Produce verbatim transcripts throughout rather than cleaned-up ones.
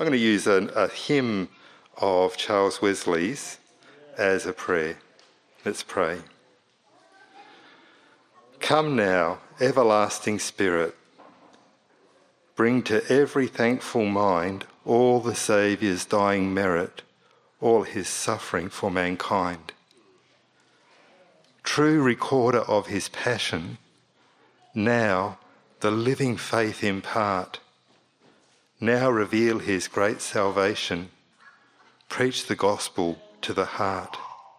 I'm going to use a, a hymn of Charles Wesley's as a prayer. Let's pray. Come now, everlasting Spirit, bring to every thankful mind all the Saviour's dying merit, all his suffering for mankind. True recorder of his passion, now the living faith impart. Now reveal his great salvation, preach the gospel to the heart.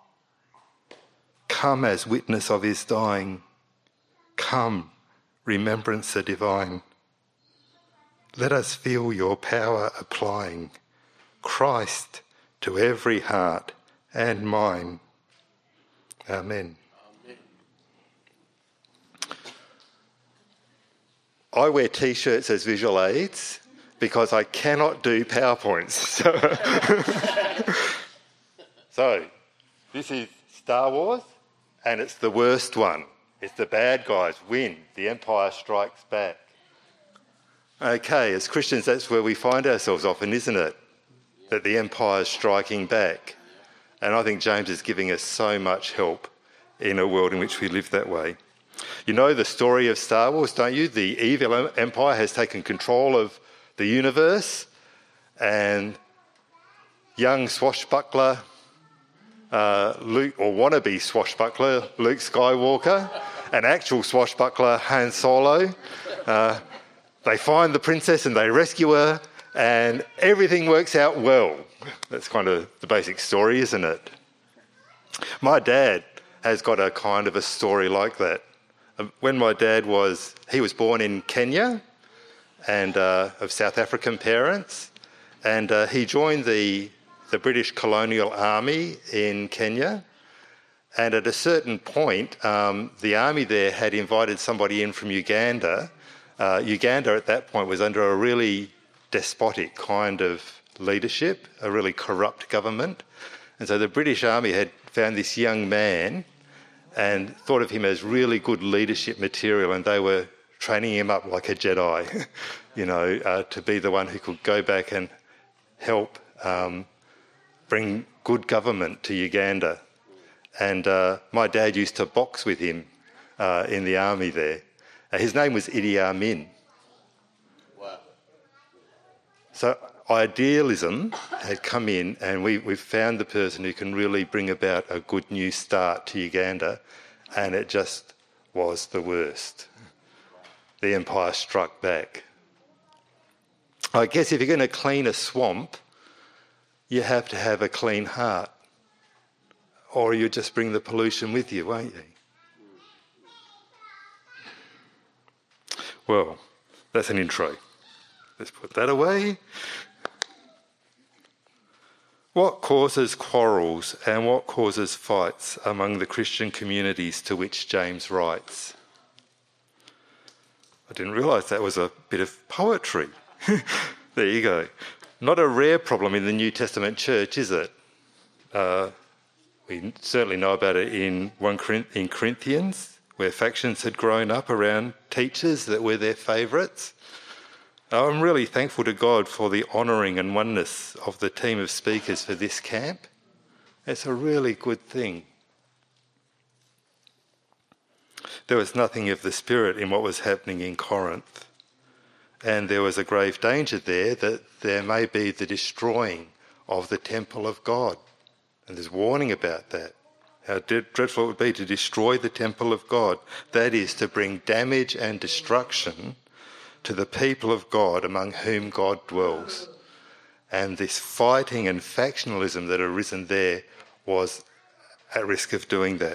Come as witness of his dying, come, remembrancer divine. Let us feel your power applying, Christ to every heart and mind. Amen. Amen. I wear T-shirts as visual aids because I cannot do PowerPoints. So, so this is Star Wars, and it's the worst one. It's the bad guys win. The Empire strikes back. Okay, as Christians, that's where we find ourselves often, isn't it? That the Empire's striking back. And I think James is giving us so much help in a world in which we live that way. You know the story of Star Wars, don't you? The evil Empire has taken control of the universe, and young swashbuckler, uh, Luke, or wannabe swashbuckler, Luke Skywalker, and actual swashbuckler, Han Solo, uh, they find the princess and they rescue her, and everything works out well. That's kind of the basic story, isn't it? My dad has got a kind of a story like that. When my dad was, he was born in Kenya, and uh, of South African parents, and uh, he joined the the British colonial army in Kenya. And at a certain point, um, the army there had invited somebody in from Uganda. Uh, Uganda at that point was under a really despotic kind of leadership, a really corrupt government. And so the British army had found this young man and thought of him as really good leadership material, and they were training him up like a Jedi, you know, uh, to be the one who could go back and help um, bring good government to Uganda. And uh, my dad used to box with him uh, in the army there. Uh, his name was Idi Amin. Wow. So idealism had come in, and we, we found the person who can really bring about a good new start to Uganda, and it just was the worst. The empire struck back. I guess if you're going to clean a swamp, you have to have a clean heart, or you just bring the pollution with you, won't you? Well, that's an intro. Let's put that away. What causes quarrels and what causes fights among the Christian communities to which James writes? I didn't realise that was a bit of poetry. There you go. Not a rare problem in the New Testament church, is it? Uh, we certainly know about it in First Corinthians, where factions had grown up around teachers that were their favourites. I'm really thankful to God for the honouring and oneness of the team of speakers for this camp. It's a really good thing. There was nothing of the Spirit in what was happening in Corinth. And there was a grave danger there that there may be the destroying of the temple of God. And there's warning about that. How dreadful it would be to destroy the temple of God. That is, to bring damage and destruction to the people of God among whom God dwells. And this fighting and factionalism that had arisen there was at risk of doing that.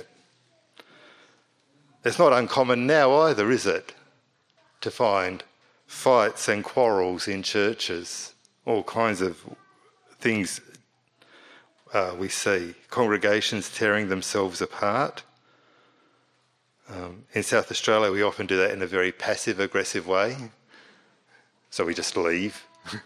It's not uncommon now either, is it, to find fights and quarrels in churches, all kinds of things uh, we see, congregations tearing themselves apart. Um, in South Australia, we often do that in a very passive-aggressive way, so we just leave.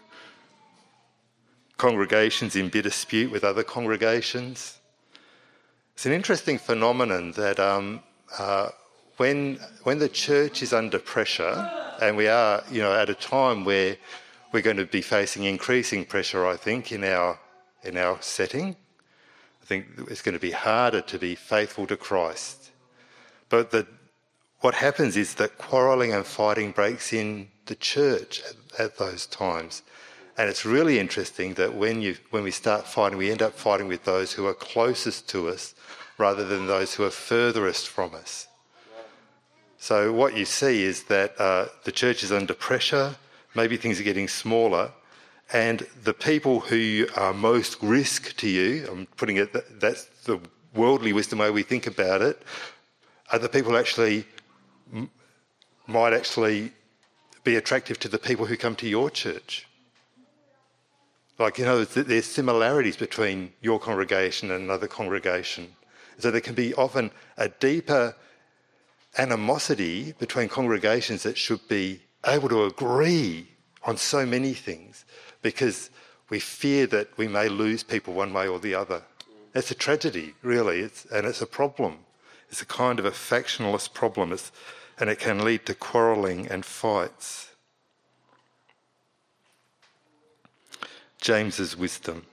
Congregations in bitter dispute with other congregations. It's an interesting phenomenon that um, uh, when when the church is under pressure, and we are, you know, at a time where we're going to be facing increasing pressure, I think, in our in our setting. I think it's going to be harder to be faithful to Christ. But the, what happens is that quarrelling and fighting breaks in the church at, at those times. And it's really interesting that when you when we start fighting, we end up fighting with those who are closest to us rather than those who are furthest from us. So what you see is that uh, the church is under pressure, maybe things are getting smaller, and the people who are most risk to you, I'm putting it, that's the worldly wisdom way we think about it, are the people who actually m- might actually be attractive to the people who come to your church. Like, you know, there's similarities between your congregation and another congregation. So there can be often a deeper animosity between congregations that should be able to agree on so many things because we fear that we may lose people one way or the other. It's a tragedy, really, it's, and it's a problem. It's a kind of a factionalist problem, it's, and it can lead to quarrelling and fights. James's wisdom.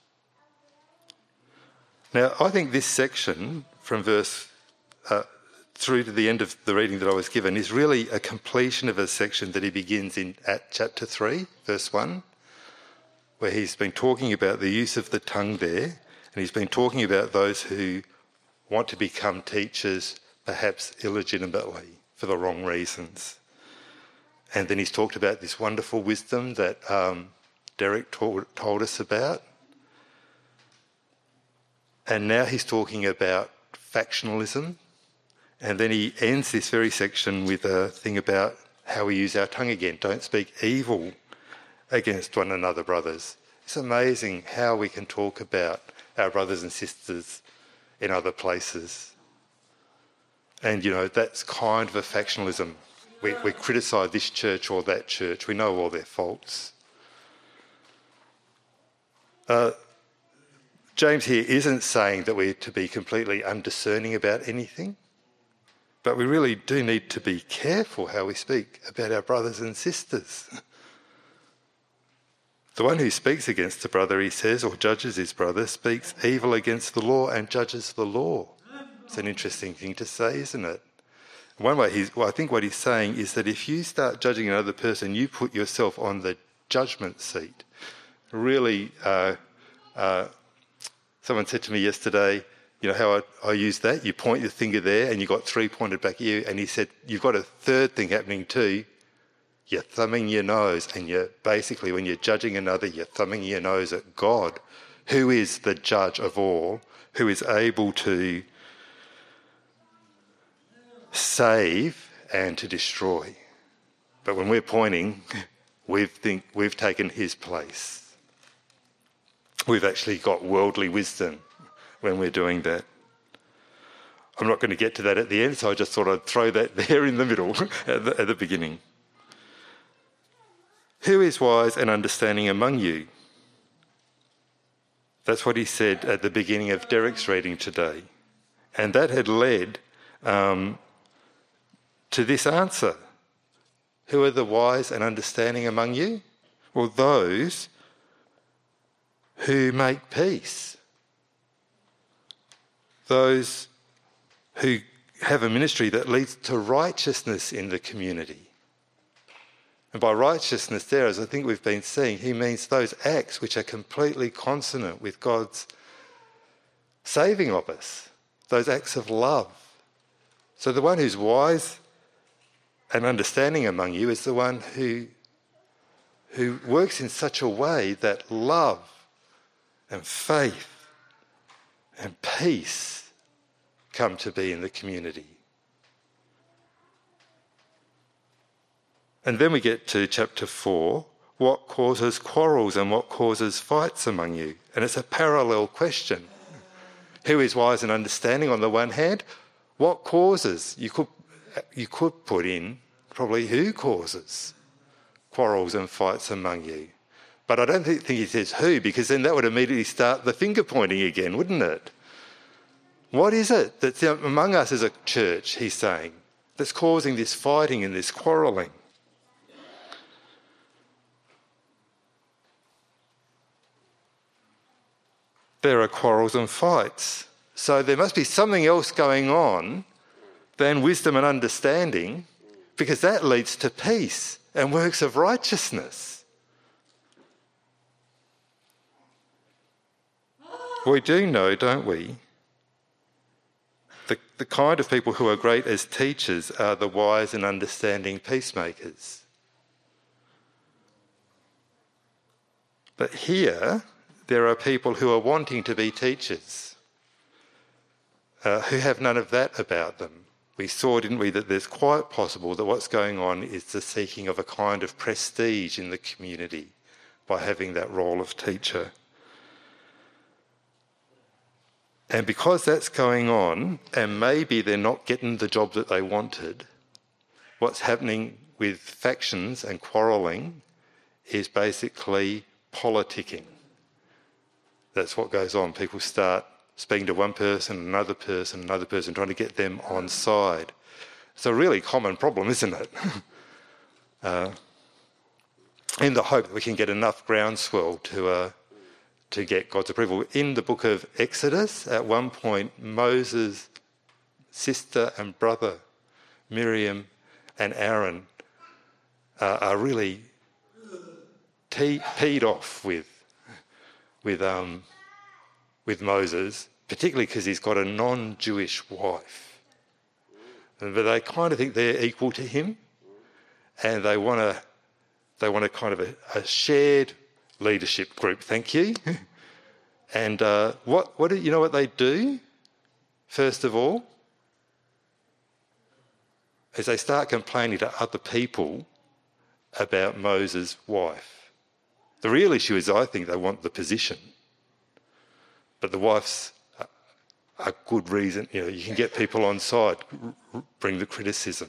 Now, I think this section from verse uh, through to the end of the reading that I was given is really a completion of a section that he begins in at chapter three, verse one, where he's been talking about the use of the tongue there, and he's been talking about those who want to become teachers, perhaps illegitimately, for the wrong reasons. And then he's talked about this wonderful wisdom that um, Derek told, told us about. And now he's talking about factionalism. And then he ends this very section with a thing about how we use our tongue again. Don't speak evil against one another, brothers. It's amazing how we can talk about our brothers and sisters in other places. And, you know, that's kind of a factionalism. We, we criticise this church or that church. We know all their faults. Uh, James here isn't saying that we're to be completely undiscerning about anything, but we really do need to be careful how we speak about our brothers and sisters. The one who speaks against a brother, he says, or judges his brother, speaks evil against the law and judges the law. It's an interesting thing to say, isn't it? One way, he's, well, I think what he's saying is that if you start judging another person, you put yourself on the judgment seat. Really, uh, uh, someone said to me yesterday, you know how I, I use that? You point your finger there and you've got three pointed back at you. And he said, you've got a third thing happening too. You're thumbing your nose, and you're basically, when you're judging another, you're thumbing your nose at God, who is the judge of all, who is able to save and to destroy. But when we're pointing, we think we've taken his place. We've actually got worldly wisdom when we're doing that. I'm not going to get to that at the end, so I just thought I'd throw that there in the middle at, the, at the beginning. Who is wise and understanding among you? That's what he said at the beginning of Derek's reading today. And that had led um, to this answer. Who are the wise and understanding among you? Well, those who make peace. Those who have a ministry that leads to righteousness in the community. And by righteousness there, as I think we've been seeing, he means those acts which are completely consonant with God's saving of us, those acts of love. So the one who's wise and understanding among you is the one who, who works in such a way that love and faith and peace come to be in the community. And then we get to chapter four, what causes quarrels and what causes fights among you? And it's a parallel question. Who is wise and understanding on the one hand? What causes? You could, you could put in probably who causes quarrels and fights among you. But I don't think, think he says who, because then that would immediately start the finger pointing again, wouldn't it? What is it that's among us as a church, he's saying, that's causing this fighting and this quarrelling? there are quarrels and fights. So there must be something else going on than wisdom and understanding, because that leads to peace and works of righteousness. We do know, don't we? The, the kind of people who are great as teachers are the wise and understanding peacemakers. But here, there are people who are wanting to be teachers, uh, who have none of that about them. We saw, didn't we, that there's quite possible that what's going on is the seeking of a kind of prestige in the community by having that role of teacher. And because that's going on, and maybe they're not getting the job that they wanted, what's happening with factions and quarrelling is basically politicking. That's what goes on. People start speaking to one person, another person, another person, trying to get them on side. It's a really common problem, isn't it? uh, in the hope that we can get enough groundswell to uh, to get God's approval. In the book of Exodus, at one point, Moses' sister and brother, Miriam and Aaron, uh, are really te- peed off with with um, with Moses, particularly because he's got a non-Jewish wife. But they kind of think they're equal to him, and they want to they want a kind of a, a shared leadership group. Thank you. And uh, what what do you know what they do? First of all, is they start complaining to other people about Moses' wife. The real issue is, I think, they want the position. But the wife's a, a good reason. You know, you can get people on side, r- bring the criticism.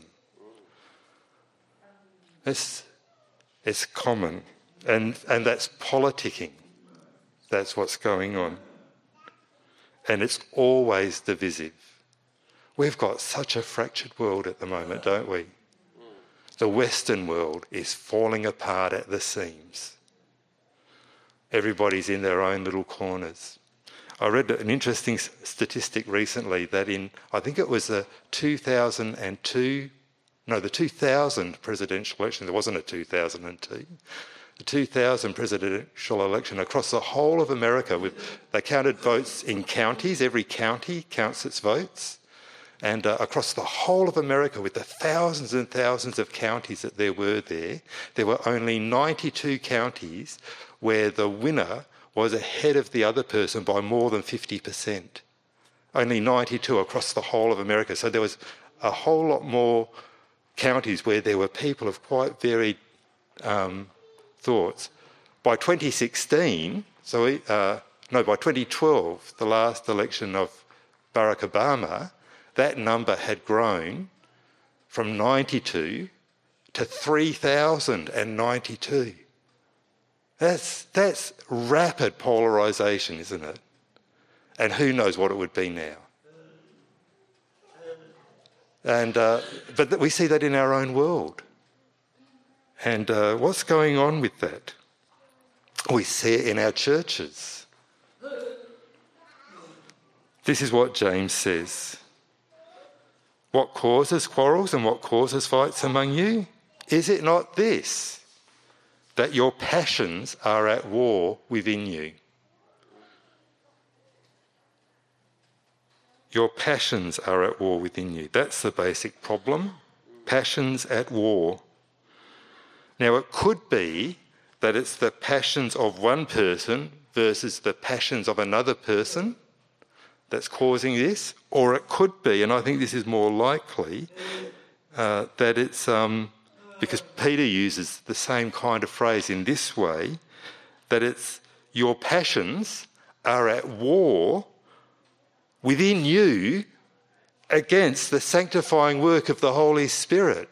It's, it's common. And, and that's politicking. That's what's going on. And it's always divisive. We've got such a fractured world at the moment, don't we? The Western world is falling apart at the seams. Everybody's in their own little corners. I read an interesting statistic recently that in, I think it was the two thousand two, no, the two thousand presidential election, there wasn't a two thousand two, the two thousand presidential election across the whole of America, with they counted votes in counties, every county counts its votes, and uh, across the whole of America, with the thousands and thousands of counties that there were there, there were only ninety-two counties where the winner was ahead of the other person by more than fifty percent. Only ninety-two across the whole of America. So there was a whole lot more counties where there were people of quite varied um, thoughts. By twenty sixteen, so uh, no, by twenty twelve, the last election of Barack Obama, that number had grown from ninety-two to three thousand ninety-two. That's, that's rapid polarisation, isn't it? And who knows what it would be now. And uh, but we see that in our own world. And uh, what's going on with that? We see it in our churches. This is what James says. What causes quarrels and what causes fights among you? Is it not this, that your passions are at war within you? Your passions are at war within you. That's the basic problem. Passions at war. Now, it could be that it's the passions of one person versus the passions of another person that's causing this, or it could be, and I think this is more likely, uh, that it's um, because Peter uses the same kind of phrase in this way, that it's your passions are at war within you against the sanctifying work of the Holy Spirit.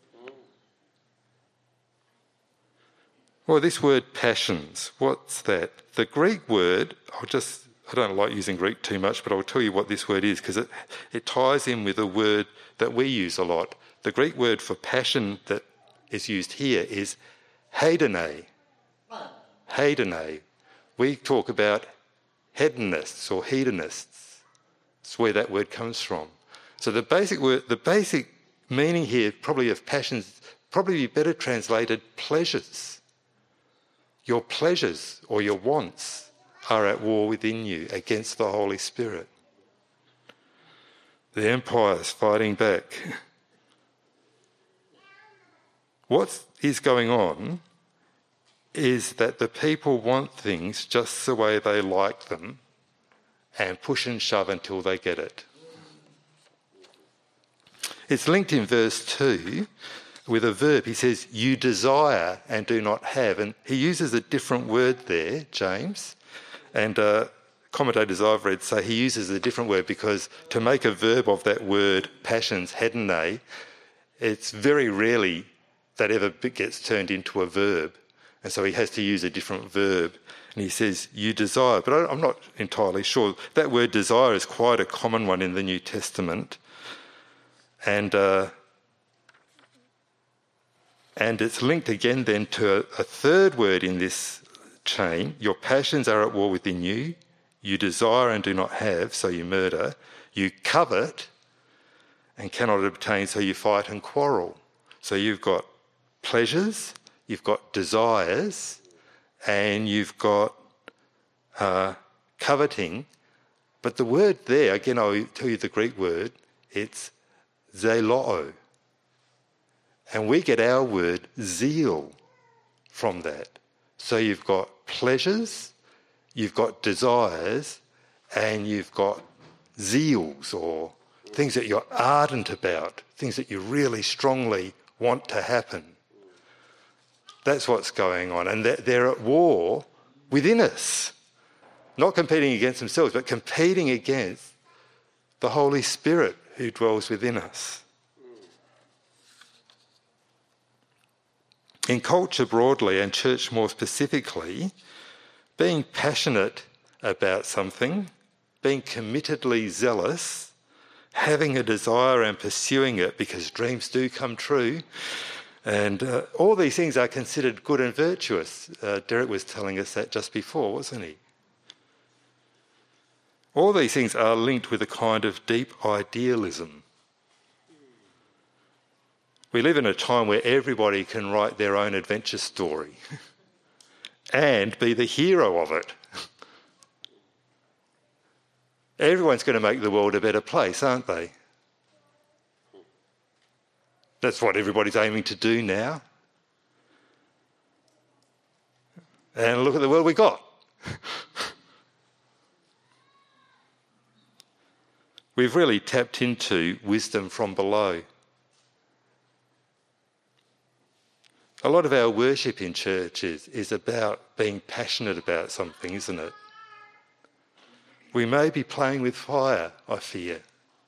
Well, this word passions, what's that? The Greek word, I'll just, I don't like using Greek too much, but I'll tell you what this word is, because it, it ties in with a word that we use a lot. The Greek word for passion that is used here is hedone. Hedone. We talk about hedonists or hedonists. That's where that word comes from. So the basic word, the basic meaning here probably of passions, probably be better translated pleasures. Your pleasures or your wants are at war within you against the Holy Spirit. The empire's fighting back. What is going on is that the people want things just the way they like them and push and shove until they get it. It's linked in verse two with a verb. He says, you desire and do not have. And he uses a different word there, James. And uh, commentators I've read say he uses a different word because to make a verb of that word, passions, hedone, it's very rarely that ever gets turned into a verb. And so he has to use a different verb. And he says, you desire. But I'm not entirely sure. That word desire is quite a common one in the New Testament. And uh, and it's linked again then to a, a third word in this chain. Your passions are at war within you. You desire and do not have, so you murder. You covet and cannot obtain, so you fight and quarrel. So you've got pleasures, you've got desires, and you've got uh, coveting. But the word there, again, I'll tell you the Greek word, it's zeloo. And we get our word zeal from that. So you've got pleasures, you've got desires, and you've got zeals, or things that you're ardent about, things that you really strongly want to happen. That's what's going on. And they're at war within us. Not competing against themselves, but competing against the Holy Spirit who dwells within us. In culture broadly and church more specifically, being passionate about something, being committedly zealous, having a desire and pursuing it because dreams do come true, and uh, all these things are considered good and virtuous. Uh, Derek was telling us that just before, wasn't he? All these things are linked with a kind of deep idealism. We live in a time where everybody can write their own adventure story and be the hero of it. Everyone's going to make the world a better place, aren't they? That's what everybody's aiming to do now. And look at the world we got. We've really tapped into wisdom from below. A lot of our worship in churches is about being passionate about something, isn't it? We may be playing with fire, I fear.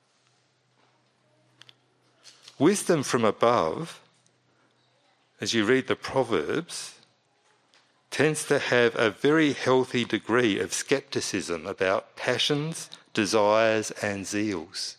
Wisdom from above, as you read the Proverbs, tends to have a very healthy degree of scepticism about passions, desires and zeals.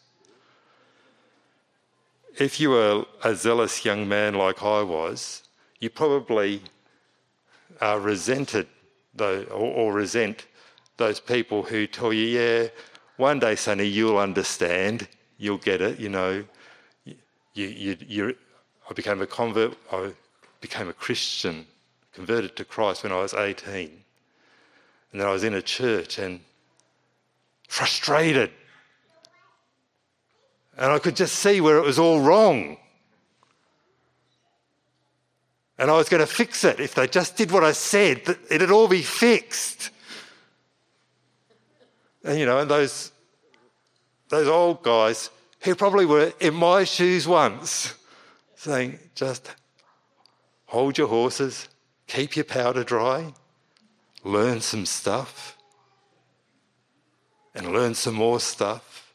If you were a zealous young man like I was, you probably uh, resented though, or, or resent those people who tell you, yeah, one day, Sonny, you'll understand, you'll get it, you know. You, you, you, I became a convert, I became a Christian, converted to Christ when I was eighteen. And then I was in a church and frustrated. And I could just see where it was all wrong. And I was going to fix it. If they just did what I said, it'd all be fixed. And, you know, and those, those old guys who probably were in my shoes once, saying, just hold your horses, keep your powder dry, learn some stuff, and learn some more stuff.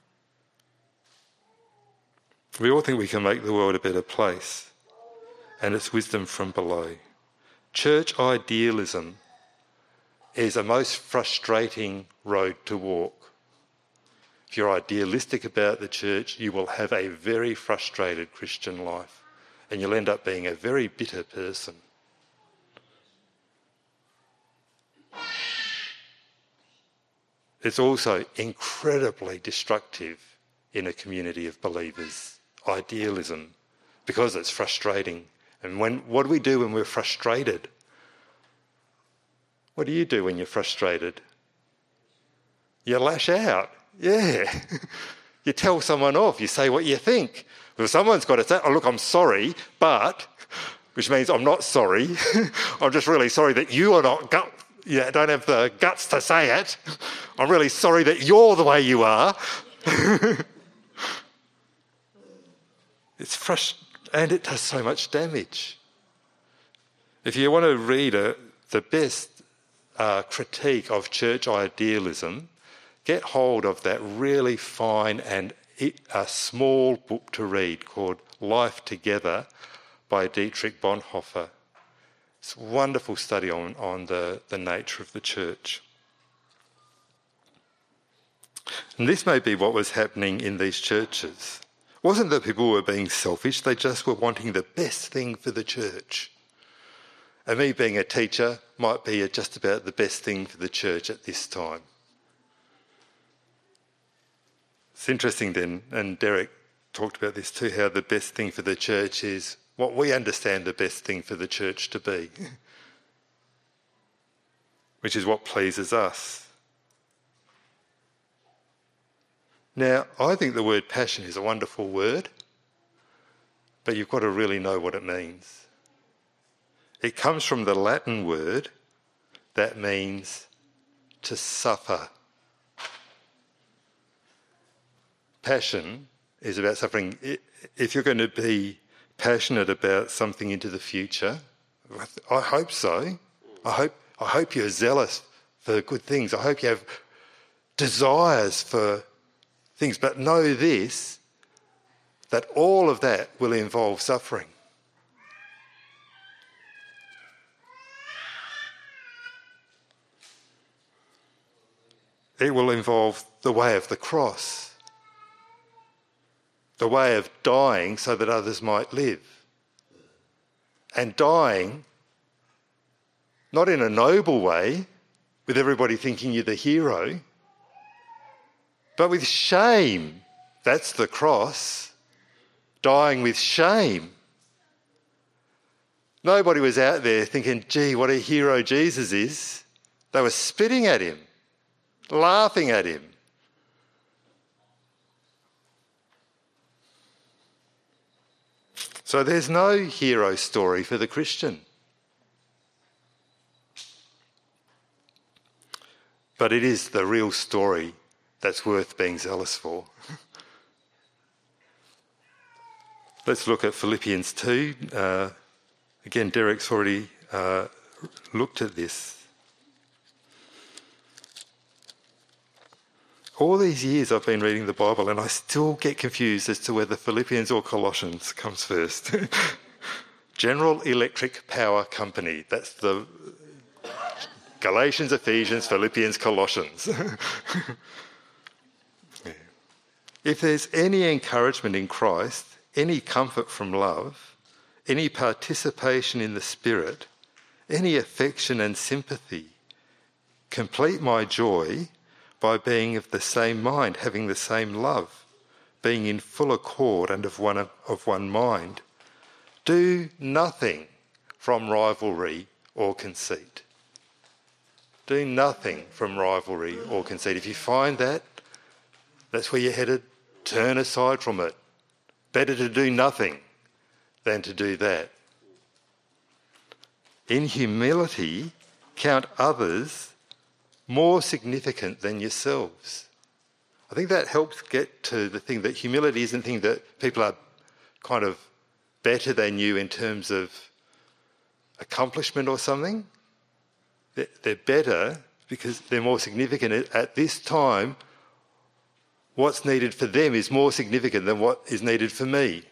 We all think we can make the world a better place, and it's wisdom from below. Church idealism is a most frustrating road to walk. If you're idealistic about the church, you will have a very frustrated Christian life, and you'll end up being a very bitter person. it's also incredibly destructive in a community of believers. Idealism, because it's frustrating. And when what do we do when we're frustrated? What do you do when you're frustrated? You lash out. Yeah. You tell someone off. You say what you think. Well, someone's got to say, oh, look, I'm sorry, but, which means I'm not sorry. I'm just really sorry that you are not, gut, you don't have the guts to say it. I'm really sorry that you're the way you are. It's frustrating, and it does so much damage. If you want to read a, the best uh, critique of church idealism, get hold of that really fine and a small book to read called Life Together by Dietrich Bonhoeffer. It's a wonderful study on, on the, the nature of the church. And this may be what was happening in these churches. It wasn't that people were being selfish, they just were wanting the best thing for the church. And me being a teacher might be just about the best thing for the church at this time. It's interesting then, and Derek talked about this too, how the best thing for the church is what we understand the best thing for the church to be, which is what pleases us. Now, I think the word passion is a wonderful word, but you've got to really know what it means. It comes from the Latin word that means to suffer. Passion is about suffering. If you're going to be passionate about something into the future, I hope so. I hope, I hope you're zealous for good things. I hope you have desires for things. But know this, that all of that will involve suffering. It will involve the way of the cross. The way of dying so that others might live. And dying, not in a noble way, with everybody thinking you're the hero, but with shame. That's the cross. Dying with shame. Nobody was out there thinking, gee, what a hero Jesus is. They were spitting at him, laughing at him. So there's no hero story for the Christian. But it is the real story that's worth being zealous for. Let's look at Philippians two. Uh, again, Derek's already uh, looked at this. All these years I've been reading the Bible and I still get confused as to whether Philippians or Colossians comes first. General Electric Power Company. That's the Galatians, Ephesians, Philippians, Colossians. Yeah. If there's any encouragement in Christ, any comfort from love, any participation in the Spirit, any affection and sympathy, complete my joy by being of the same mind, having the same love, being in full accord and of one, of one mind. Do nothing from rivalry or conceit. Do nothing from rivalry or conceit. If you find that, that's where you're headed, turn aside from it. Better to do nothing than to do that. In humility, count others more significant than yourselves. I think that helps get to the thing that humility isn't the thing that people are kind of better than you in terms of accomplishment or something. They're better because they're more significant. At this time, what's needed for them is more significant than what is needed for me.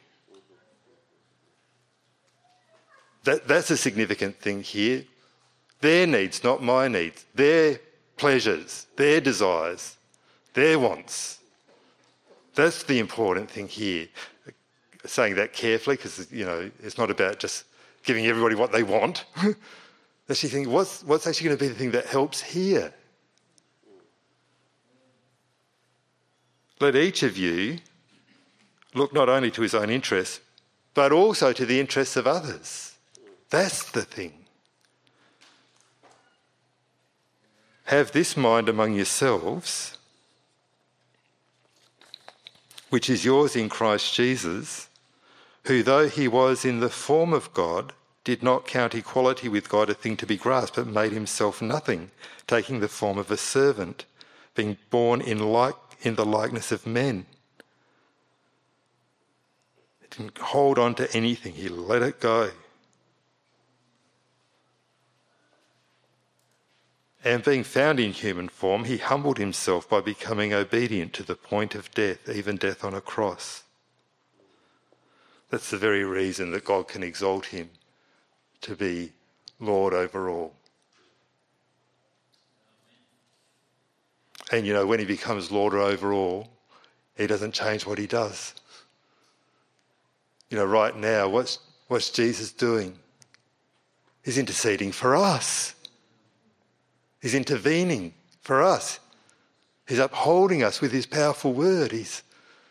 That, that's a significant thing here. Their needs, not my needs. Their pleasures, their desires, their wants. That's the important thing here. Saying that carefully because, you know, it's not about just giving everybody what they want. Actually think, what's, what's actually going to be the thing that helps here? let each of you look not only to his own interests, but also to the interests of others. That's the thing. Have this mind among yourselves, which is yours in Christ Jesus, who, though he was in the form of God, did not count equality with God a thing to be grasped, but made himself nothing, taking the form of a servant, being born in like in the likeness of men. He didn't hold on to anything, he let it go. And being found in human form, he humbled himself by becoming obedient to the point of death, even death on a cross. That's the very reason that God can exalt him to be Lord over all. And you know, when he becomes Lord over all, he doesn't change what he does. You know, right now, what's, what's Jesus doing? He's interceding for us. He's intervening for us. He's upholding us with his powerful word. He's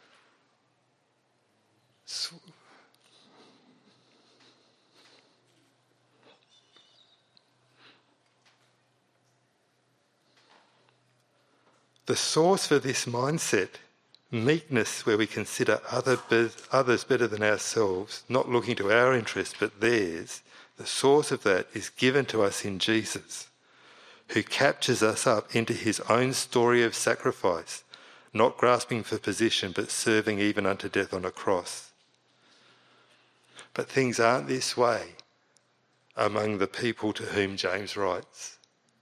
the source for this mindset, meekness, where we consider other be- others better than ourselves, not looking to our interests but theirs, the source of that is given to us in Jesus, who captures us up into his own story of sacrifice, not grasping for position, but serving even unto death on a cross. But things aren't this way among the people to whom James writes.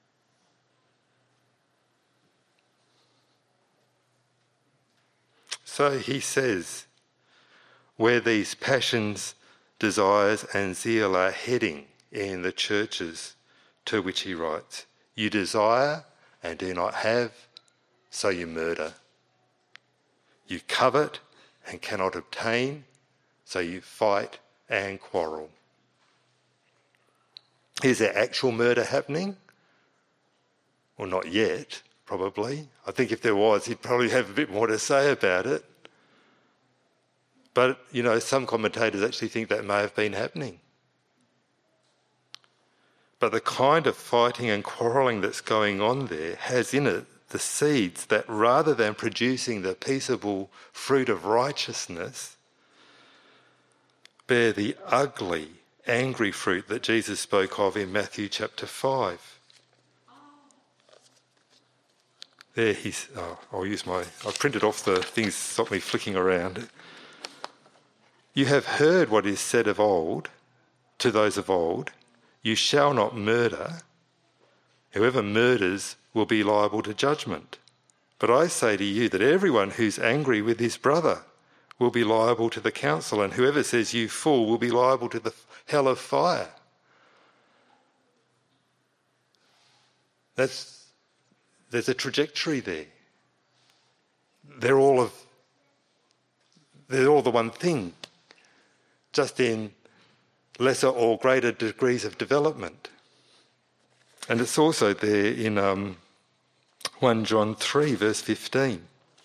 So he says, where these passions, desires and zeal are heading in the churches to which he writes, you desire and do not have, so you murder. You covet and cannot obtain, so you fight and quarrel. Is there actual murder happening? Well, not yet, probably. I think if there was, he'd probably have a bit more to say about it. But, you know, some commentators actually think that may have been happening. But the kind of fighting and quarrelling that's going on there has in it the seeds that, rather than producing the peaceable fruit of righteousness, bear the ugly, angry fruit that Jesus spoke of in Matthew chapter five. There he's, oh, I'll use my, I've printed off the things to stop me flicking around. You have heard what is said of old, to those of old, you shall not murder. Whoever murders will be liable to judgment. But I say to you that everyone who's angry with his brother will be liable to the council, and whoever says you fool will be liable to the hell of fire. That's, there's a trajectory there. They're all of, they're all the one thing, just in lesser or greater degrees of development. And it's also there in um, First John three, verse fifteen.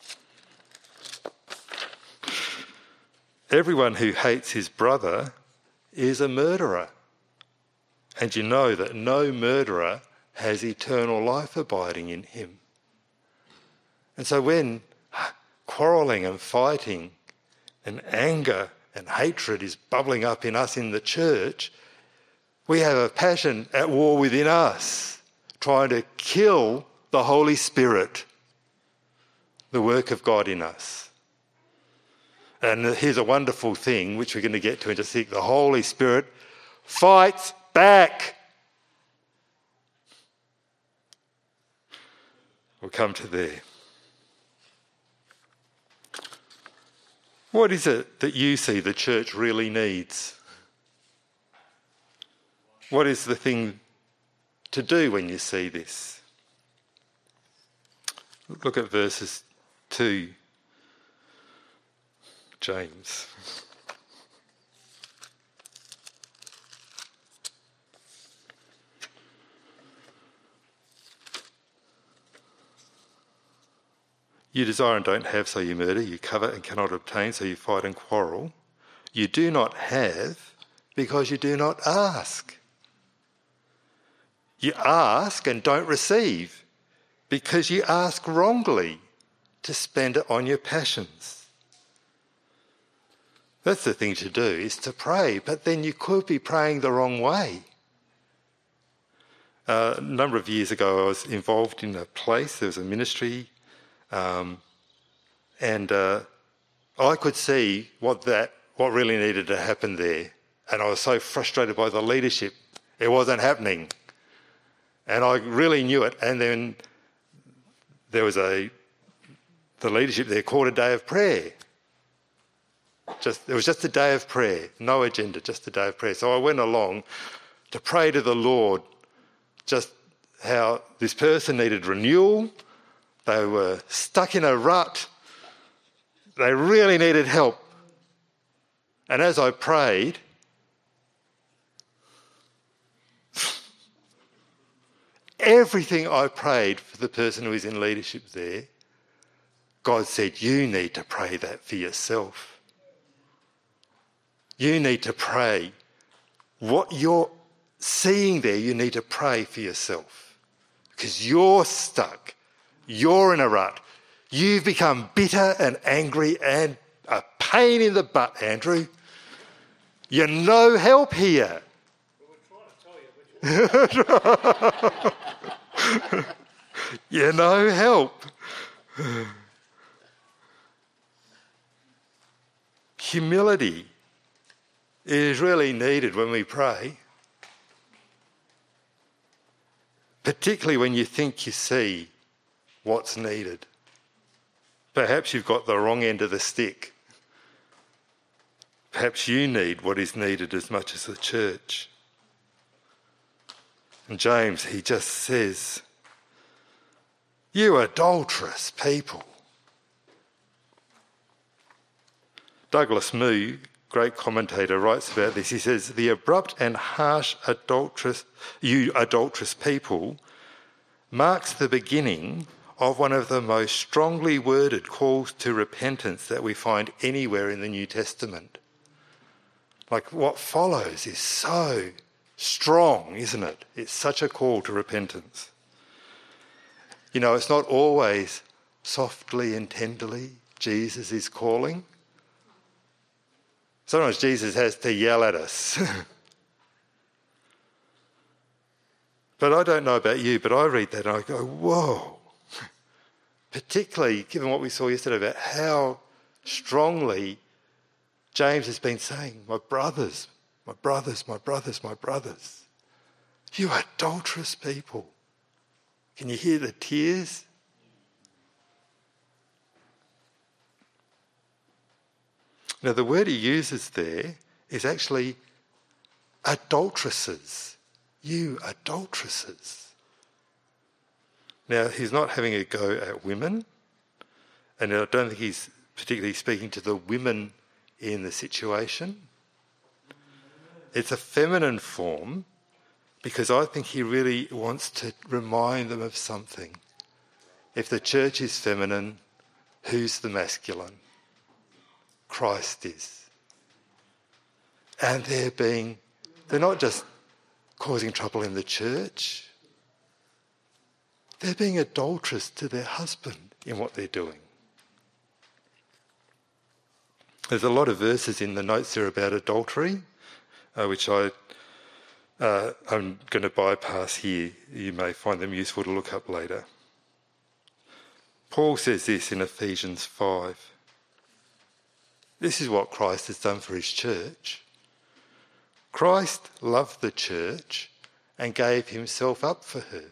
Everyone who hates his brother is a murderer. And you know that no murderer has eternal life abiding in him. And so when quarrelling and fighting and anger and hatred is bubbling up in us in the church, we have a passion at war within us, trying to kill the Holy Spirit, the work of God in us. And here's a wonderful thing, which we're going to get to in just a sec. The Holy Spirit fights back. We'll come to there. What is it that you see the church really needs? What is the thing to do when you see this? Look at verses two, James. You desire and don't have, so you murder. You covet and cannot obtain, so you fight and quarrel. You do not have because you do not ask. You ask and don't receive because you ask wrongly to spend it on your passions. That's the thing to do, is to pray, but then you could be praying the wrong way. Uh, a number of years ago I was involved in a place, there was a ministry, um, and uh, I could see what that what really needed to happen there. And I was so frustrated by the leadership. It wasn't happening. And I really knew it. And then there was a, the leadership there called a day of prayer. Just, it was just a day of prayer, no agenda, just a day of prayer. So I went along to pray to the Lord just how this person needed renewal. They were stuck in a rut. They really needed help. And as I prayed, everything I prayed for the person who was in leadership there, God said, you need to pray that for yourself. You need to pray. What you're seeing there, you need to pray for yourself. Because you're stuck. You're in a rut. You've become bitter and angry and a pain in the butt, Andrew. You're no help here. Well, we're trying to tell you. You're no help. Humility is really needed when we pray, particularly when you think you see what's needed. Perhaps you've got the wrong end of the stick. Perhaps you need what is needed as much as the church. And James, he just says, you adulterous people. Douglas Moo, great commentator, writes about this. He says, the abrupt and harsh adulterous, you adulterous people marks the beginning of one of the most strongly worded calls to repentance that we find anywhere in the New Testament. Like what follows is so strong, isn't it? It's such a call to repentance. You know, it's not always softly and tenderly Jesus is calling. Sometimes Jesus has to yell at us. But I don't know about you, but I read that and I go, whoa. Particularly given what we saw yesterday about how strongly James has been saying, my brothers, my brothers, my brothers, my brothers, you adulterous people. Can you hear the tears? Now, the word he uses there is actually adulteresses. You adulteresses. Now, he's not having a go at women, and I don't think he's particularly speaking to the women in the situation. It's a feminine form because I think he really wants to remind them of something. If the church is feminine, who's the masculine? Christ is. And they're being, they're not just causing trouble in the church, they're being adulterous to their husband in what they're doing. There's a lot of verses in the notes there about adultery, uh, which I, uh, I'm going to bypass here. You may find them useful to look up later. Paul says this in Ephesians five. This is what Christ has done for his church. Christ loved the church and gave himself up for her,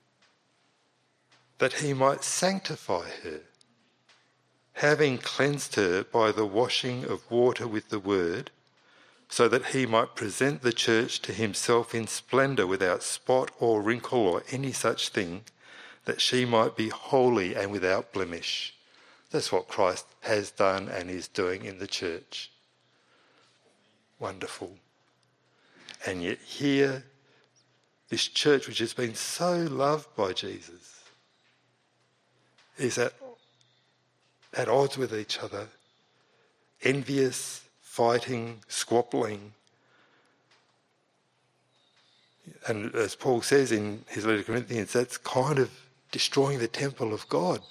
that he might sanctify her, having cleansed her by the washing of water with the word, so that he might present the church to himself in splendour, without spot or wrinkle or any such thing, that she might be holy and without blemish. That's what Christ has done and is doing in the church. Wonderful. And yet here, this church which has been so loved by Jesus is at at odds with each other, envious, fighting, squabbling. And as Paul says in his letter to Corinthians, that's kind of destroying the temple of God.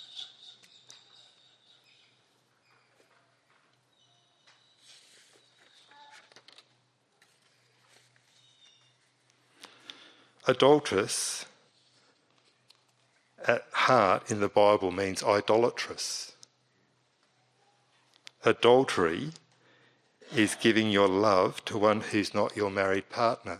Adulteress at heart in the Bible means idolatrous. Adultery is giving your love to one who's not your married partner.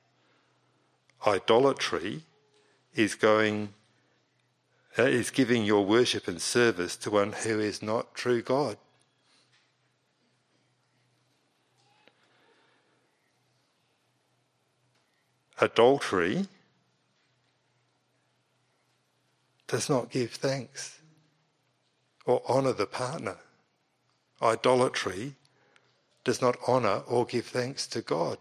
Idolatry is going uh, is giving your worship and service to one who is not true God. Adultery does not give thanks or honour the partner. Idolatry does not honour or give thanks to God.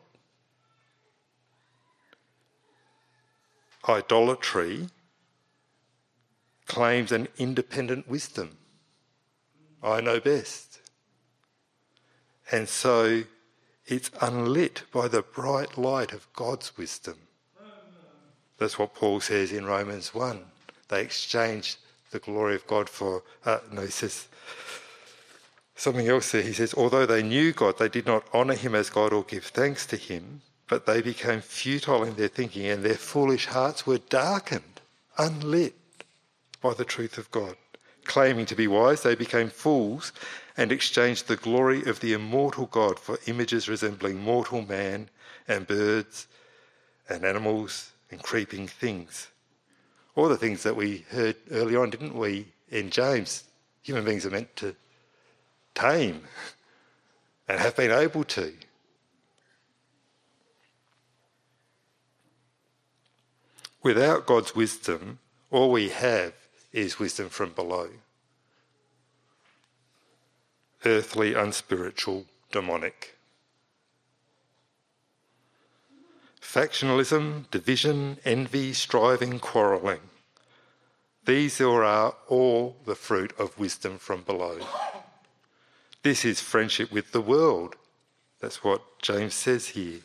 Idolatry claims an independent wisdom. I know best. And so it's unlit by the bright light of God's wisdom. That's what Paul says in Romans one. They exchanged the glory of God for... Uh, no, he says something else there. He says, although they knew God, they did not honour him as God or give thanks to him, but they became futile in their thinking and their foolish hearts were darkened, unlit by the truth of God. Claiming to be wise, they became fools and exchanged the glory of the immortal God for images resembling mortal man and birds and animals and creeping things. All the things that we heard early on, didn't we, in James? Human beings are meant to tame and have been able to. Without God's wisdom, all we have is wisdom from below. Earthly, unspiritual, demonic. Factionalism, division, envy, striving, quarrelling. These are all the fruit of wisdom from below. This is friendship with the world. That's what James says here.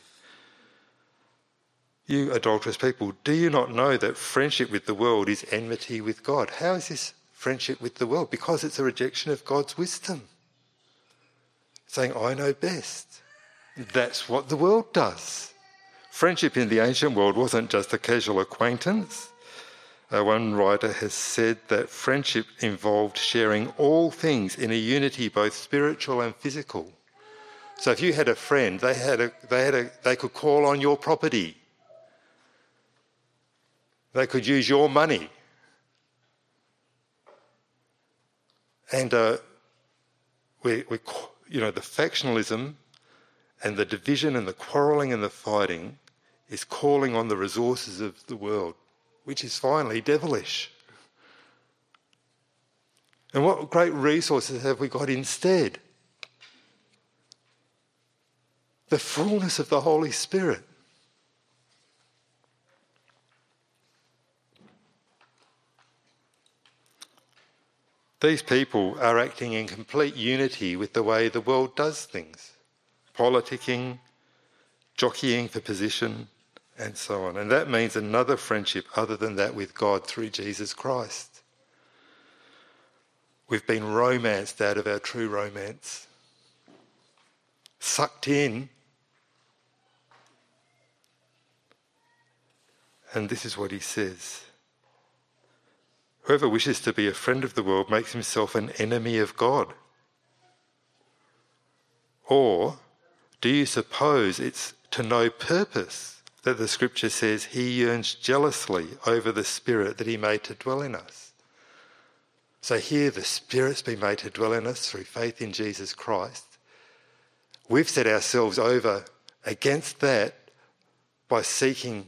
You adulterous people, do you not know that friendship with the world is enmity with God? How is this friendship with the world? Because it's a rejection of God's wisdom. Saying, I know best. That's what the world does. Friendship in the ancient world wasn't just a casual acquaintance. Uh, one writer has said that friendship involved sharing all things in a unity, both spiritual and physical. So if you had a friend, they had a, they had a, they could call on your property. They could use your money. And uh, we, we, you know, the factionalism and the division and the quarrelling and the fighting is calling on the resources of the world, which is finally devilish. And what great resources have we got instead? The fullness of the Holy Spirit. These people are acting in complete unity with the way the world does things. Politicking, jockeying for position, and so on. And that means another friendship other than that with God through Jesus Christ. We've been romanced out of our true romance. Sucked in. And this is what he says. Whoever wishes to be a friend of the world makes himself an enemy of God. Or do you suppose it's to no purpose that the scripture says he yearns jealously over the Spirit that he made to dwell in us? So here the Spirit's been made to dwell in us through faith in Jesus Christ. We've set ourselves over against that by seeking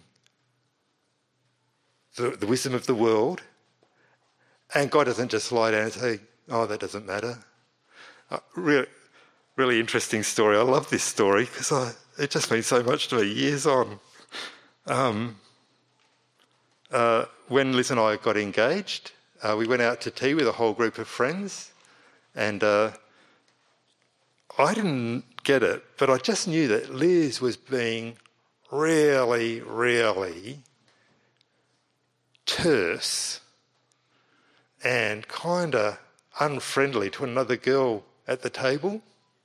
the, the wisdom of the world. And God doesn't just lie down and say, oh, that doesn't matter. Uh, really, really interesting story. I love this story because it just means so much to me years on. Um, uh, when Liz and I got engaged, uh, we went out to tea with a whole group of friends. And uh, I didn't get it, but I just knew that Liz was being really, really terse and kind of unfriendly to another girl at the table.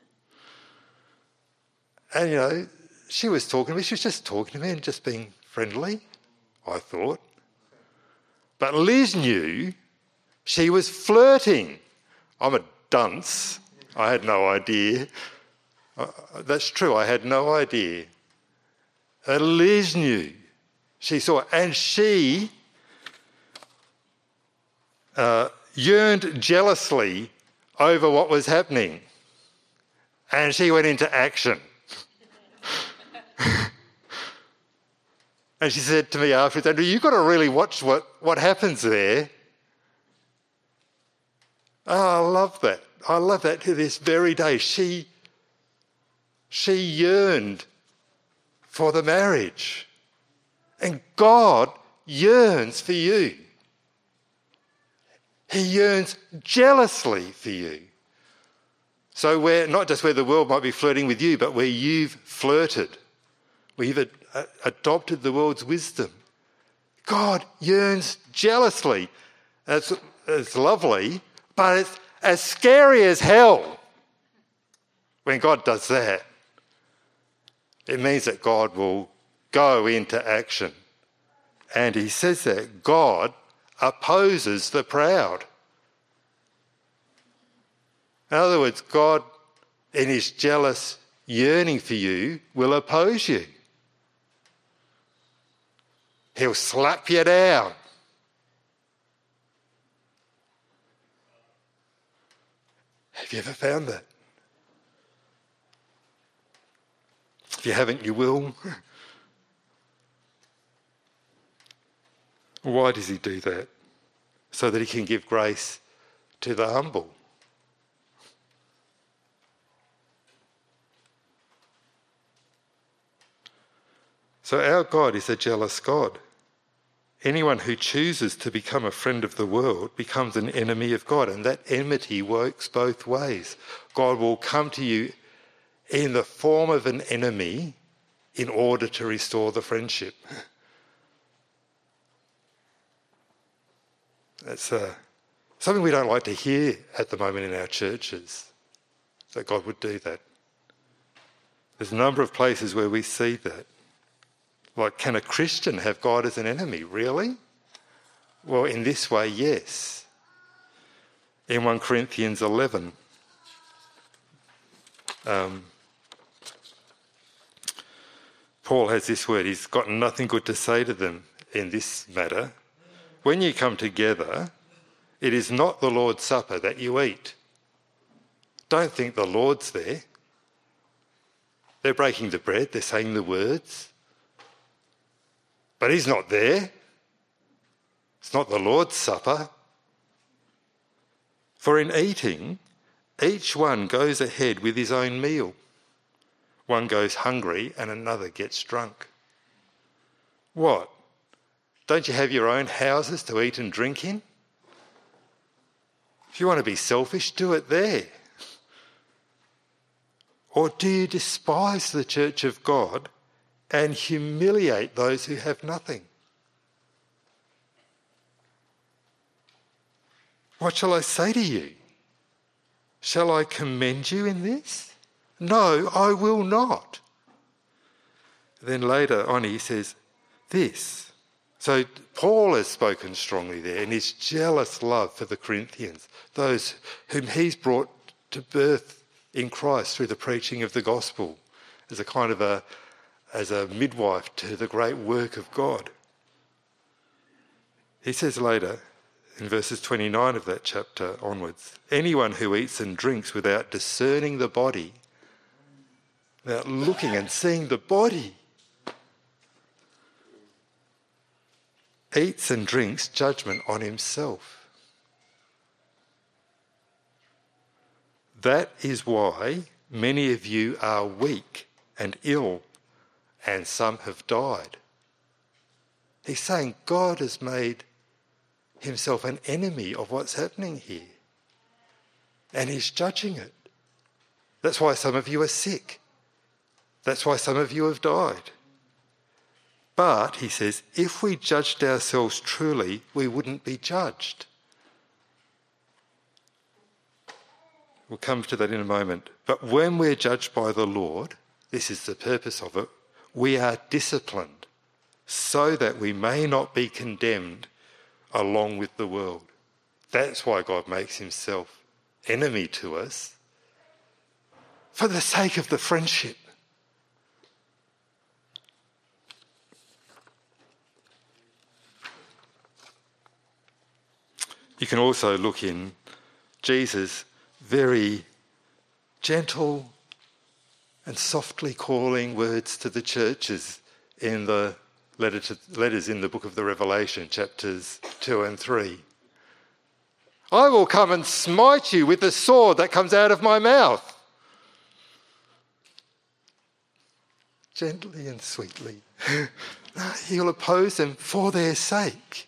And, you know, she was talking to me. She was just talking to me and just being friendly, I thought. But Liz knew she was flirting. I'm a dunce. I had no idea. Uh, that's true. I had no idea. And Liz knew. She saw, and she uh, yearned jealously over what was happening. And she went into action. And she said to me afterwards, Andrew, you've got to really watch what, what happens there. Oh, I love that. I love that to this very day. She, she yearned for the marriage. And God yearns for you. He yearns jealously for you. So where, not just where the world might be flirting with you, but where you've flirted, where you've ad- adopted the world's wisdom. God yearns jealously. It's, it's lovely, but it's as scary as hell when God does that. It means that God will go into action. And he says that God opposes the proud. In other words, God, in his jealous yearning for you, will oppose you. He'll slap you down. Have you ever found that? If you haven't, you will. Why does he do that? So that he can give grace to the humble. So our God is a jealous God. Anyone who chooses to become a friend of the world becomes an enemy of God, and that enmity works both ways. God will come to you in the form of an enemy in order to restore the friendship. That's uh, something we don't like to hear at the moment in our churches, that God would do that. There's a number of places where we see that. Like, can a Christian have God as an enemy? Really? Well, in this way, yes. In First Corinthians eleven, um, Paul has this word. He's got nothing good to say to them in this matter. When you come together, it is not the Lord's Supper that you eat. Don't think the Lord's there. They're breaking the bread. They're saying the words. But he's not there. It's not the Lord's Supper. For in eating, each one goes ahead with his own meal. One goes hungry and another gets drunk. What? Don't you have your own houses to eat and drink in? If you want to be selfish, do it there. Or do you despise the church of God and humiliate those who have nothing? What shall I say to you? Shall I commend you in this? No, I will not. Then later on he says this. So Paul has spoken strongly there in his jealous love for the Corinthians, those whom he's brought to birth in Christ through the preaching of the gospel as a kind of a as a midwife to the great work of God. He says later, in verses twenty-nine of that chapter onwards, anyone who eats and drinks without discerning the body, without looking and seeing the body, eats and drinks judgment on himself. That is why many of you are weak and ill, and some have died. He's saying God has made himself an enemy of what's happening here. and he's judging it. That's why some of you are sick. That's why some of you have died. But, he says, if we judged ourselves truly, we wouldn't be judged. We'll come to that in a moment. But when we're judged by the Lord, this is the purpose of it, we are disciplined so that we may not be condemned along with the world. That's why God makes himself enemy to us, for the sake of the friendship. You can also look in Jesus' very gentle and softly calling words to the churches in the letter to, letters in the book of the Revelation, chapters two and three. I will come and smite you with the sword that comes out of my mouth. Gently and sweetly. He'll oppose them for their sake.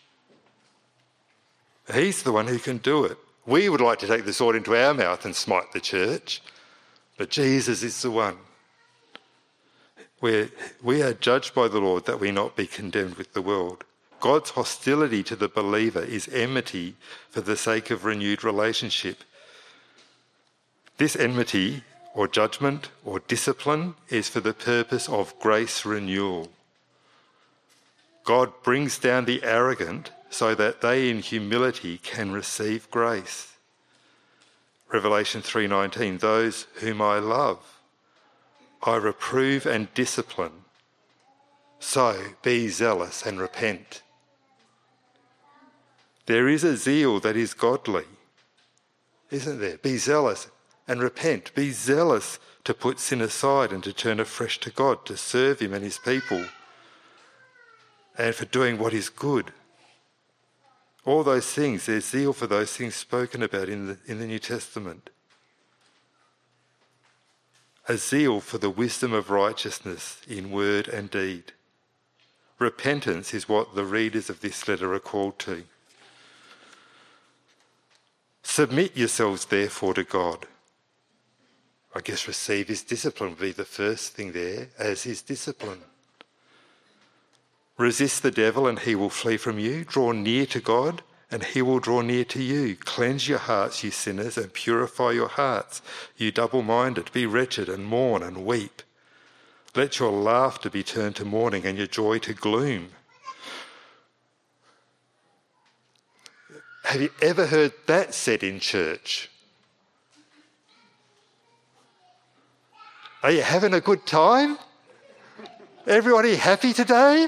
He's the one who can do it. We would like to take the sword into our mouth and smite the church, but Jesus is the one. We're, we are judged by the Lord that we not be condemned with the world. God's hostility to the believer is enmity for the sake of renewed relationship. This enmity or judgment or discipline is for the purpose of grace renewal. God brings down the arrogant so that they in humility can receive grace. Revelation three nineteen, those whom I love, I reprove and discipline. So be zealous and repent. There is a zeal that is godly, isn't there? Be zealous and repent. Be zealous to put sin aside and to turn afresh to God, to serve him and his people, and for doing what is good. All those things, there's zeal for those things spoken about in the, in the New Testament. A zeal for the wisdom of righteousness in word and deed. Repentance is what the readers of this letter are called to. Submit yourselves therefore to God. I guess receive his discipline would be the first thing there, as his discipline. Resist the devil and he will flee from you. Draw near to God and he will draw near to you. Cleanse your hearts, you sinners, and purify your hearts, you double-minded. Be wretched and mourn and weep. Let your laughter be turned to mourning and your joy to gloom. Have you ever heard that said in church? Are you having a good time? Everybody happy today?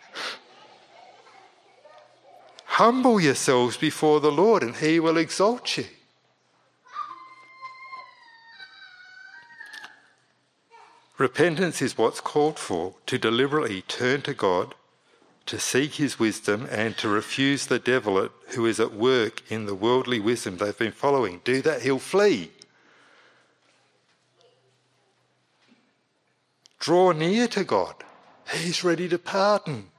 Humble yourselves before the Lord and he will exalt you. Repentance is what's called for, to deliberately turn to God, to seek his wisdom and to refuse the devil who is at work in the worldly wisdom they've been following. Do that, he'll flee. Draw near to God. He's ready to pardon.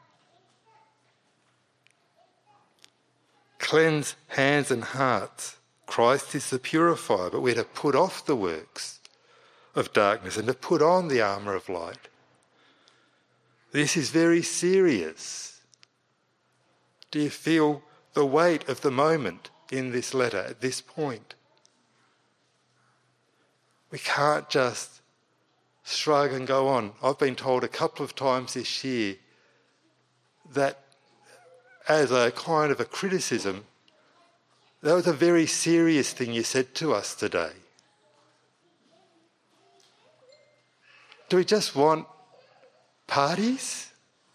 Cleanse hands and hearts. Christ is the purifier, but we're to put off the works of darkness and to put on the armour of light. This is very serious. Do you feel the weight of the moment in this letter at this point? We can't just shrug and go on. I've been told a couple of times this year that as a kind of a criticism, that was a very serious thing you said to us today. Do we just want parties?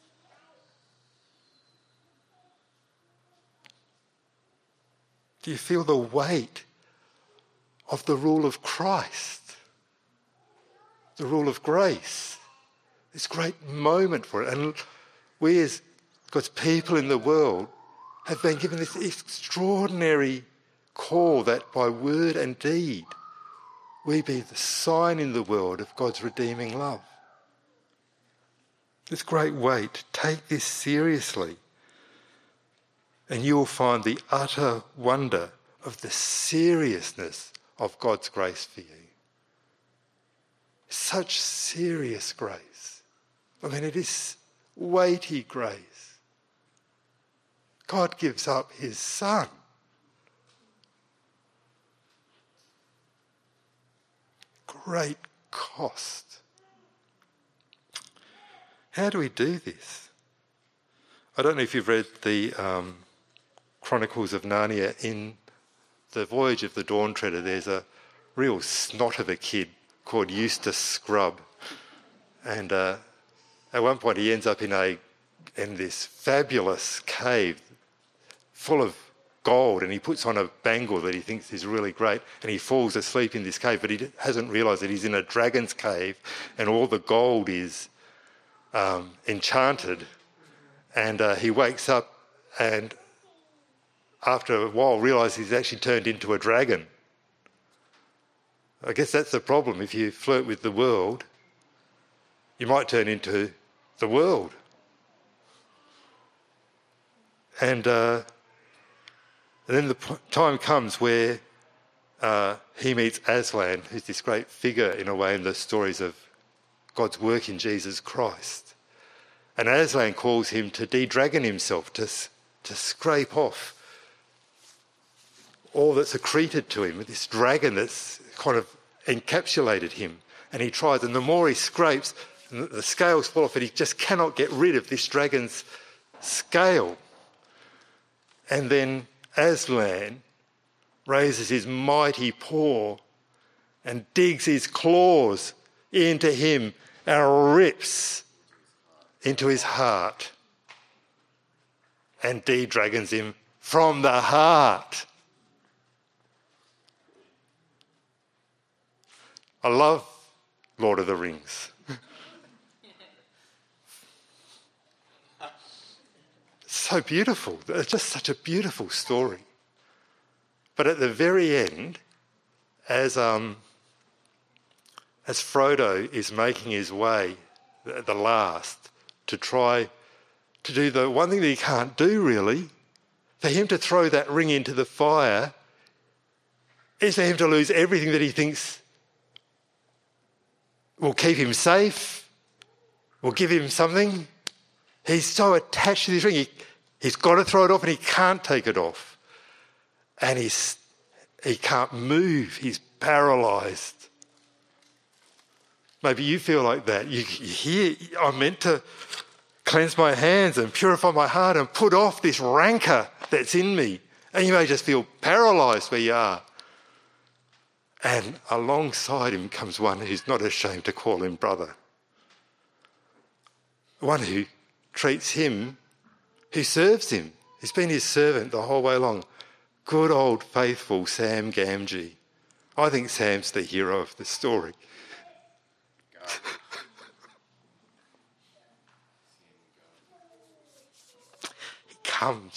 Do you feel the weight of the rule of Christ? The rule of grace? This great moment for it. And we as God's people in the world have been given this extraordinary call that by word and deed we be the sign in the world of God's redeeming love. This great weight, take this seriously, and you will find the utter wonder of the seriousness of God's grace for you. Such serious grace. I mean, it is weighty grace. God gives up his Son. Great cost. How do we do this? I don't know if you've read the um, Chronicles of Narnia. In the Voyage of the Dawn Treader, there's a real snot of a kid called Eustace Scrubb. And uh, at one point he ends up in a in this fabulous cave full of gold, and he puts on a bangle that he thinks is really great, and he falls asleep in this cave, but he hasn't realised that he's in a dragon's cave and all the gold is um, enchanted. And uh, he wakes up and after a while realises he's actually turned into a dragon. I guess that's the problem. If you flirt with the world, you might turn into the world. And, uh, and then the p- time comes where uh, he meets Aslan, who's this great figure in a way in the stories of God's work in Jesus Christ. And Aslan calls him to de-dragon himself, to, to scrape off all that's accreted to him, this dragon that's kind of encapsulated him. And he tries, and the more he scrapes, and the scales fall off, and he just cannot get rid of this dragon's scale. And then Aslan raises his mighty paw and digs his claws into him and rips into his heart and de-dragons him from the heart. I love Lord of the Rings. So beautiful. It's just such a beautiful story. But at the very end, as um, as Frodo is making his way at the last to try to do the one thing that he can't do really, for him to throw that ring into the fire is for him to lose everything that he thinks will keep him safe, will give him something. He's so attached to this ring, he, he's got to throw it off and he can't take it off. And he's, he can't move, he's paralysed. Maybe you feel like that. You, you hear, I'm meant to cleanse my hands and purify my heart and put off this rancour that's in me. And you may just feel paralysed where you are. And alongside him comes one who's not ashamed to call him brother. One who treats him, who serves him. He's been his servant the whole way along. Good old faithful Sam Gamgee. I think Sam's the hero of the story. He comes.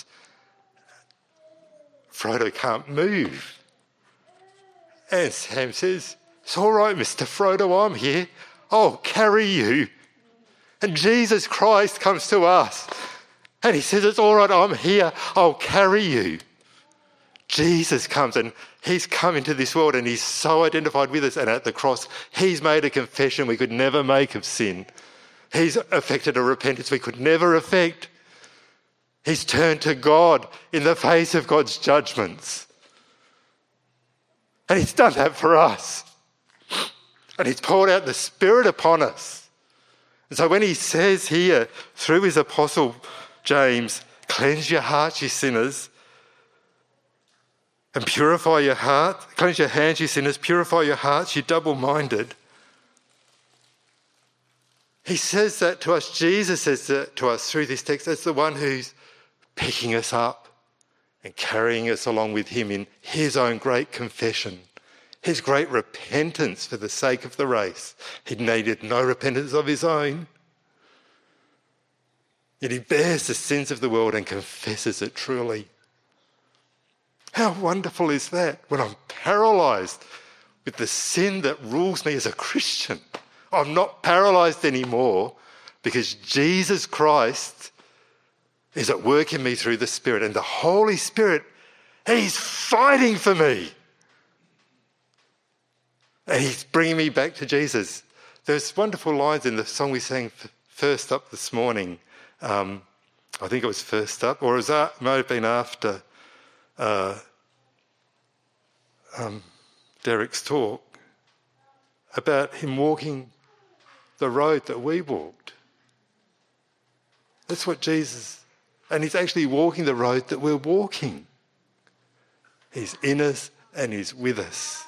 Frodo can't move. And Sam says, "It's all right, Mister Frodo, I'm here. I'll carry you." And Jesus Christ comes to us. And he says, "It's all right, I'm here. I'll carry you." Jesus comes and he's come into this world and he's so identified with us. And at the cross, he's made a confession we could never make of sin. He's effected a repentance we could never effect. He's turned to God in the face of God's judgments. And he's done that for us. And he's poured out the Spirit upon us. And so when he says here, through his apostle James, "Cleanse your hearts, you sinners, and purify your heart. Cleanse your hands, you sinners, purify your hearts, you double-minded." He says that to us, Jesus says that to us through this text as the one who's picking us up and carrying us along with him in his own great confession, his great repentance for the sake of the race. He needed no repentance of his own. Yet he bears the sins of the world and confesses it truly. How wonderful is that when I'm paralysed with the sin that rules me as a Christian? I'm not paralysed anymore because Jesus Christ is at work in me through the Spirit, and the Holy Spirit He's fighting for me. And he's bringing me back to Jesus. There's wonderful lines in the song we sang f- first up this morning. Um, I think it was first up, or it, was, it might have been after uh, um, Derek's talk, about him walking the road that we walked. That's what Jesus, and he's actually walking the road that we're walking. He's in us and he's with us.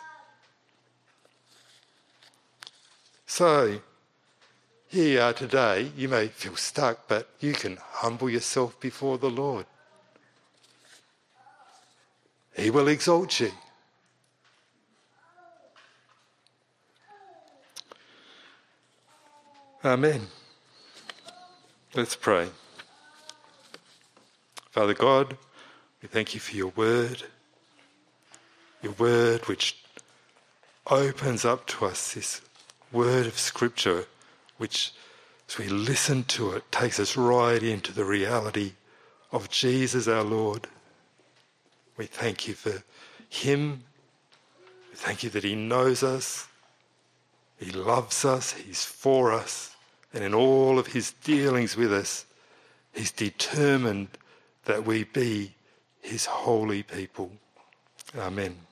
So, here you are today. You may feel stuck, but you can humble yourself before the Lord. He will exalt you. Amen. Let's pray. Father God, we thank you for your word, your word which opens up to us this word of Scripture, which, as we listen to it, takes us right into the reality of Jesus our Lord. We thank you for him. We thank you that he knows us, he loves us, he's for us, and in all of his dealings with us, he's determined that we be his holy people. Amen.